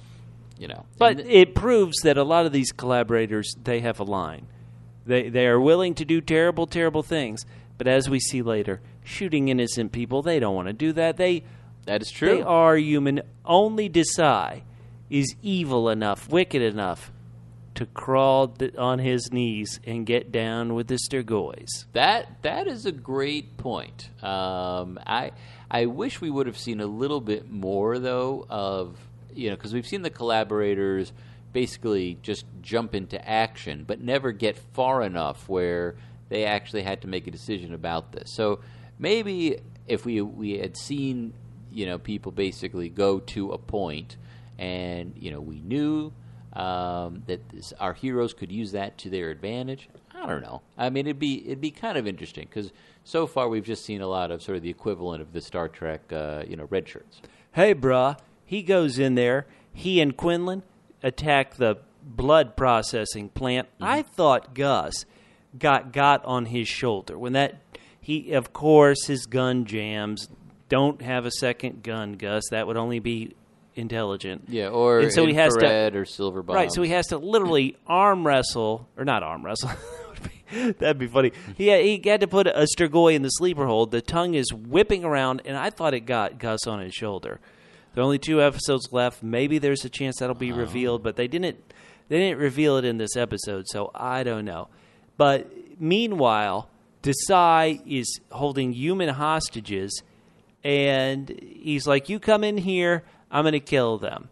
you know. But and- it proves that a lot of these collaborators, they have a line. They they are willing to do terrible, terrible things. But as we see later, shooting innocent people, they don't want to do that. They that is true. They are human. Only Desai is evil enough, wicked enough, to crawl th- on his knees and get down with the Sturgoys. That that is a great point. Um, I I wish we would have seen a little bit more though of you know because we've seen the collaborators basically just jump into action, but never get far enough where they actually had to make a decision about this. So maybe if we we had seen you know people basically go to a point, and you know we knew. Um, that this, our heroes could use that to their advantage. I don't know. I mean, it'd be it'd be kind of interesting because so far we've just seen a lot of sort of the equivalent of the Star Trek, uh, you know, red shirts. Hey, brah. He goes in there. He and Quinlan attack the blood processing plant. Mm-hmm. I thought Gus got got on his shoulder when that he, of course, his gun jams. Don't have a second gun, Gus. That would only be intelligent. Yeah, or and so he has infrared to, or silver bombs. Right, so he has to literally arm wrestle, or not arm wrestle. That'd be funny. He had, he had to put a Strigoi in the sleeper hold. The tongue is whipping around, and I thought it got Gus on his shoulder. There are only two episodes left. Maybe there's a chance that'll be revealed, but they didn't. They didn't reveal it in this episode, so I don't know. But meanwhile, Desai is holding human hostages, and he's like, "You come in here, I'm going to kill them."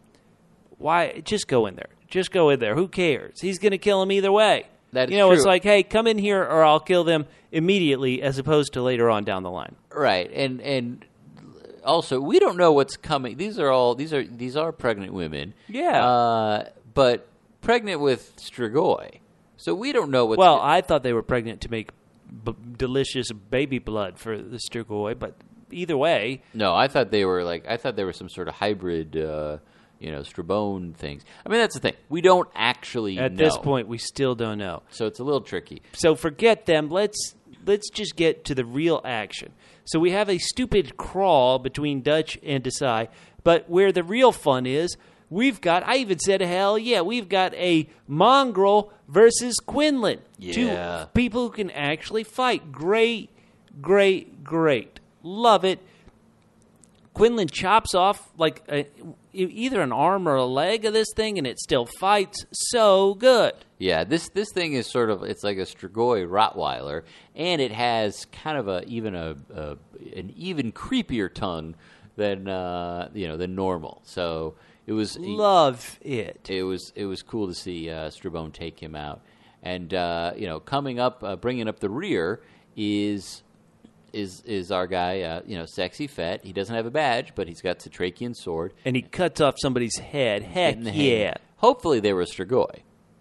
Why? Just go in there. Just go in there. Who cares? He's going to kill them either way. That is you know, true. it's like, hey, come in here or I'll kill them immediately, as opposed to later on down the line. Right, and and also we don't know what's coming. These are all these are these are pregnant women. Yeah. uh, but pregnant with Strigoi, so we don't know what's. Well, I thought they were pregnant to make b- delicious baby blood for the Strigoi, but either way, No, I thought they were like I thought they were some sort of hybrid, uh, you know, Strabone things. I mean, that's the thing. We don't actually at know. this point, we still don't know. So it's a little tricky. So forget them. Let's let's just get to the real action. So we have a stupid crawl between Dutch and Desai, but where the real fun is, we've got, I even said, hell yeah, we've got a mongrel versus Quinlan. Yeah. Two people who can actually fight. Great, great, great. Love it. Quinlan chops off like a, either an arm or a leg of this thing, and it still fights so good. Yeah, this this thing is sort of it's like a Strigoi Rottweiler, and it has kind of a even a, a an even creepier tongue than uh, you know than normal. So it was love it. It was it was cool to see uh, Strabone take him out, and uh, you know coming up, uh, bringing up the rear is. Is is our guy, uh, you know, Sexy Fett. He doesn't have a badge, but he's got Satrakian sword. And he cuts off somebody's head. Heck in the yeah. Hand. Hopefully they were Strigoi.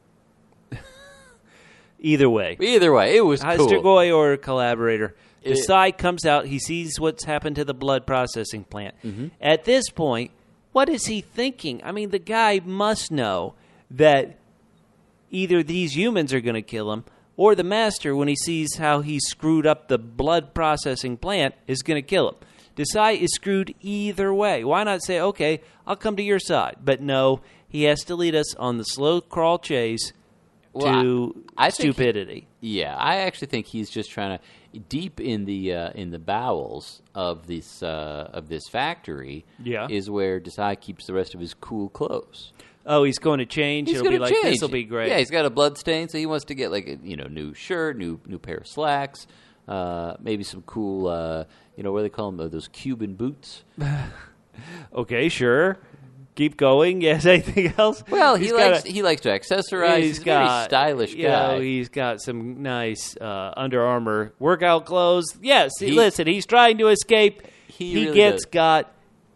Either way. Either way, it was cool. Strigoi or a collaborator. It- Desai comes out. He sees what's happened to the blood processing plant. Mm-hmm. At this point, what is he thinking? I mean, the guy must know that either these humans are going to kill him, or the master, when he sees how he screwed up the blood processing plant, is going to kill him. Desai is screwed either way. Why not say, okay, I'll come to your side? But no, he has to lead us on the slow crawl chase Well, to I- I think stupidity. he- yeah, I actually think he's just trying to deep in the uh, in the bowels of this uh, of this factory. Yeah. Is where Desai keeps the rest of his cool clothes. Oh, he's going to change. He's He'll be gonna like, change. this will be great. Yeah, he's got a blood stain, so he wants to get like a you know new shirt, new new pair of slacks, uh, maybe some cool uh, you know what do they call them, those Cuban boots. Okay, sure. Keep going. Yes, anything else? Well, he He's likes got a- he likes to accessorize. He's, a very stylish you guy. know, he's got some nice uh, Under Armour workout clothes. Yes, He- listen, he's trying to escape. He He really gets does. got.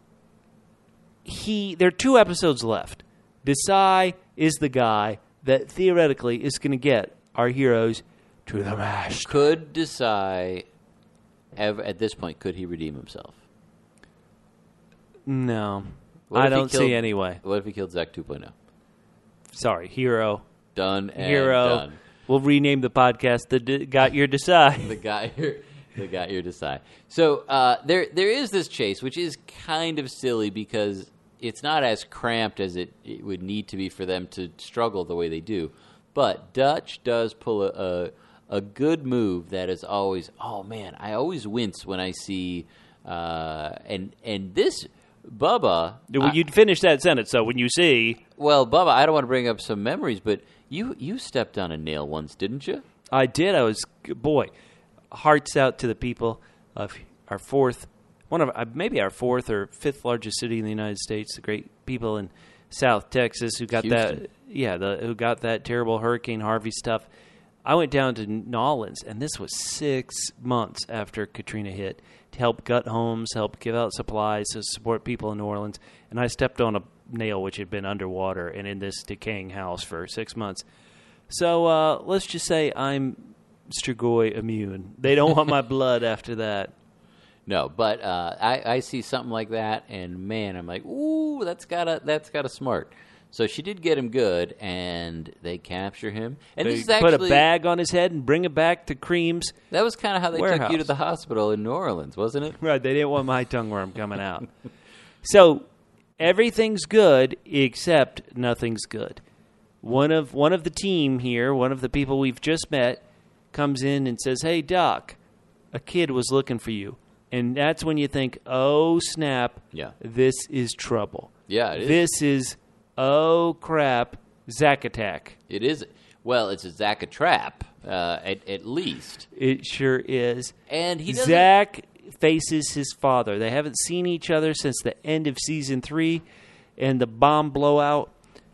He there are two episodes left. Desai is the guy that theoretically is going to get our heroes to the master. Could Desai ever at this point could he redeem himself? No, What I if he don't killed- see anyway. What if he killed Zack two point oh? Sorry, hero. Done and Hero. done. We'll rename the podcast the D- Got Your Desai. The guy, the guy here decide. So uh, there, there is this chase, which is kind of silly because it's not as cramped as it, it would need to be for them to struggle the way they do. But Dutch does pull a, a a good move that is always. Oh man, I always wince when I see. Uh, and and this Bubba. Well, I- you'd finish that sentence, so when you see... well, Bubba, I don't want to bring up some memories, but you you stepped on a nail once, didn't you? I did. I was... Boy, hearts out to the people of our fourth... one of uh, maybe our fourth or fifth largest city in the United States, the great people in South Texas who got Houston. that... Yeah, the, who got that terrible Hurricane Harvey stuff. I went down to Nolens, and this was six months after Katrina hit, to help gut homes, help give out supplies to support people in New Orleans. And I stepped on a nail which had been underwater and in this decaying house for six months. So uh, let's just say I'm Strigoi immune. They don't want my blood after that. No, but uh, I, I see something like that, and man, I'm like, ooh, that's gotta that's gotta smart. So she did get him good, and they capture him. And They this is put actually a bag on his head and bring it back to Cream's. that was kind of how they took you warehouse. to the hospital in New Orleans, wasn't it? Right, they didn't want my tongue worm coming out. So everything's good except nothing's good. One of one of the team here, one of the people we've just met, comes in and says, "Hey, Doc, a kid was looking for you." And that's when you think, "Oh snap! Yeah. This is trouble. Yeah, it is. This is oh crap, Zack attack." It is. Well, it's a Zaka trap, uh, at, at least. It sure is. And he doesn't. Zack faces his father. They haven't seen each other since the end of season three and the bomb blowout.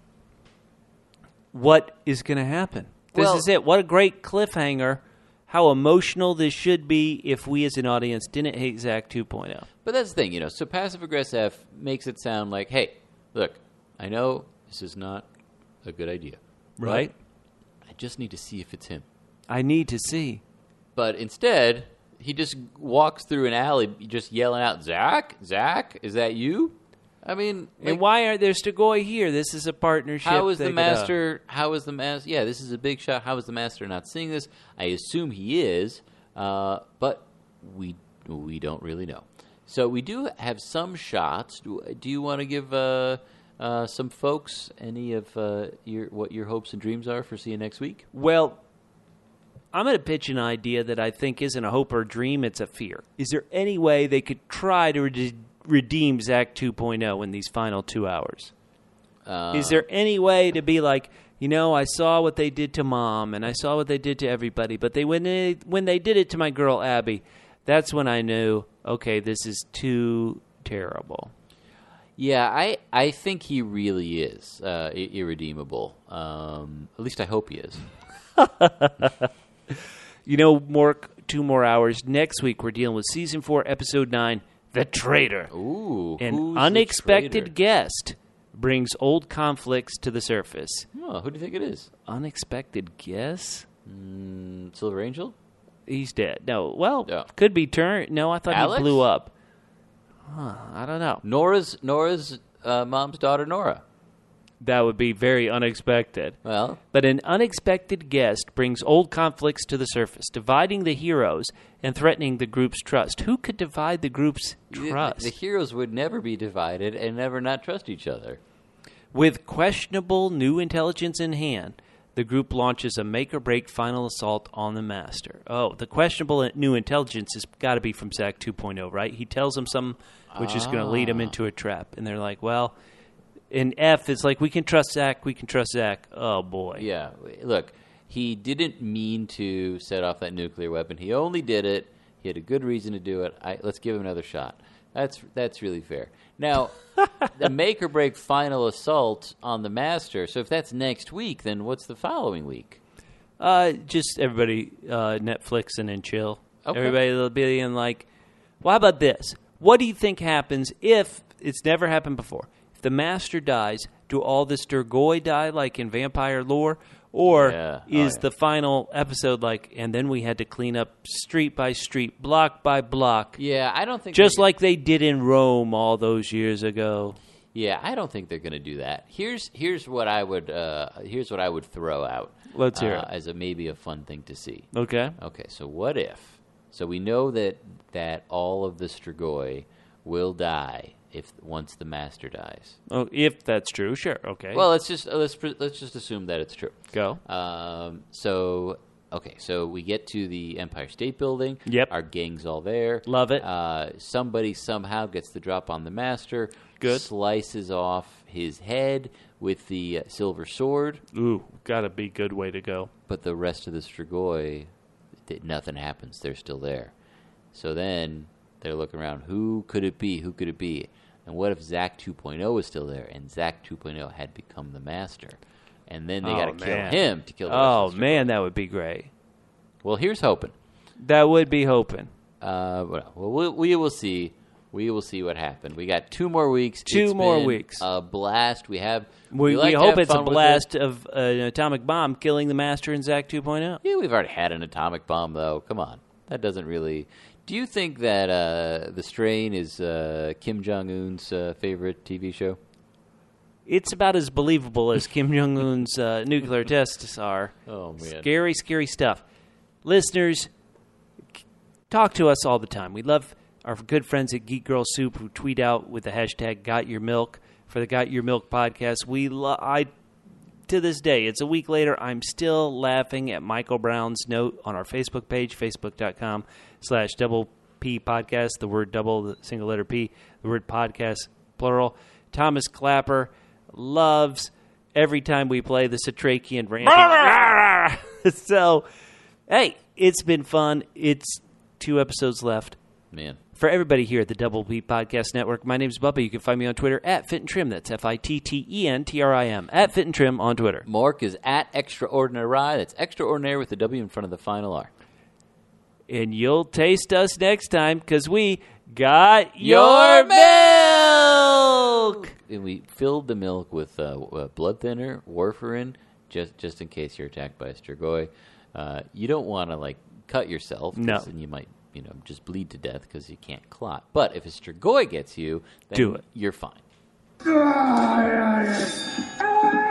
What is going to happen? This Well- is it. What a great cliffhanger. How emotional this should be if we as an audience didn't hate Zack two point oh. But that's the thing, you know. So passive aggressive makes it sound like, hey, look, I know this is not a good idea, Right? but I just need to see if it's him. I need to see. But instead, he just walks through an alley just yelling out, Zach? Zach? Is that you? I mean, And like, why aren't there Strigoi here? This is a partnership. how is they the could, uh, master, how is the master, yeah, this is a big shot. How is the master not seeing this? I assume he is, uh, but we we don't really know. So we do have some shots. Do, do you want to give uh, uh, some folks any of uh, your what your hopes and dreams are for seeing next week? Well, I'm going to pitch an idea that I think isn't a hope or a dream, it's a fear. Is there any way they could try to re- redeem Zack two point oh in these final two hours? Uh, Is there any way to be like, you know, I saw what they did to Mom, and I saw what they did to everybody, but they when they, when they did it to my girl Abby, that's when I knew, okay, this is too terrible. Yeah, I, I think he really is uh, i- irredeemable. Um, at least I hope he is. You know, more two more hours. Next week, we're dealing with Season four, Episode nine, The Traitor. Ooh, An who's the unexpected traitor? guest brings old conflicts to the surface. Oh, who do you think it is? Unexpected guest? Mm, Silver Angel? He's dead. No, well, Yeah. could be turn. No, I thought Alex? he blew up. Huh, I don't know. Nora's Nora's uh, mom's daughter, Nora. That would be very unexpected. Well, But an unexpected guest brings old conflicts to the surface, dividing the heroes and threatening the group's trust. Who could divide the group's the, trust? the heroes would never be divided and never not trust each other. With questionable new intelligence in hand, the group launches a make-or-break final assault on the Master. Oh, the questionable new intelligence has got to be from Zack two point oh, right? He tells them something which is going to lead them into a trap. And they're like, well, in F, it's like, we can trust Zack, we can trust Zack. Oh, boy. Yeah, look, he didn't mean to set off that nuclear weapon. He only did it. He had a good reason to do it. I, let's give him another shot. That's that's really fair. Now, the make or break final assault on the Master. So if that's next week, then what's the following week? Uh, just everybody uh, Netflixing and chill. Okay. Everybody will be in like, well, how about this? What do you think happens if it's never happened before? If the Master dies, do all the Sturgoi die like in vampire lore? Or Yeah. Oh, is yeah. the final episode like, and then we had to clean up street by street, block by block, Yeah, I don't think just they're- like they did in Rome all those years ago? Yeah, I don't think they're going to do that. Here's here's what I would uh, here's what I would throw out. Let's hear uh, it. as a maybe a fun thing to see. Okay. Okay, so what if? So we know that that all of the Strigoi will die if once the Master dies. Oh, if that's true, sure. Okay. Well, let's just let's pre- let's just assume that it's true. go. Um, so okay, so we get to the Empire State Building. Yep. Our gang's all there. Love it. Uh, somebody somehow gets the drop on the Master. Good. Slices off his head with the uh, silver sword, Ooh, gotta be good way to go. but the rest of the Strigoi, th- nothing happens. They're still there. So then they're looking around. Who could it be? Who could it be? And what if Zack two point oh was still there, and Zack two point oh had become the Master? And then they Oh, got to kill man. him to kill the rest Oh of the Strigoi. man, that would be great. Well, here's hoping. That would be hoping. Uh, well, we, we will see. We will see what happened. We got two more weeks. Two It's more been weeks. A blast. We have. We, like we to hope have it's a fun with blast it. of uh, an atomic bomb killing the Master in Zack two point oh. Yeah, we've already had an atomic bomb, though. Come on, that doesn't really. Do you think that uh, The Strain is uh, Kim Jong Un's uh, favorite T V show? It's about as believable as Kim Jong Un's uh, nuclear tests are. Oh man. Scary, scary stuff. Listeners, c- talk to us all the time. We love our good friends at Geek Girl Soup who tweet out with the hashtag Got Your Milk for the Got Your Milk podcast. We lo- I to this day, it's a week later, I'm still laughing at Michael Brown's note on our Facebook page, facebook.com slash double P podcast, the word double, the single letter P, the word podcast, plural. Thomas Clapper loves every time we play the Satrakian ranting. So, hey, it's been fun. It's two episodes left. Man. For everybody here at the Double P Podcast Network, my name is Bubba. You can find me on Twitter at Fit and Trim. That's F I T T E N T R I M. At Fit and Trim on Twitter. Mark is at Extraordinary. That's extraordinary with the W in front of the final R. And you'll taste us next time because we got your milk. And we filled the milk with uh, uh, blood thinner, warfarin, just just in case you're attacked by a Strigoi. Uh, you don't want to like cut yourself, 'cause No. then you might you know just bleed to death because you can't clot. But if a Strigoi gets you, then Do it. You're fine. Ah, yes. Ah!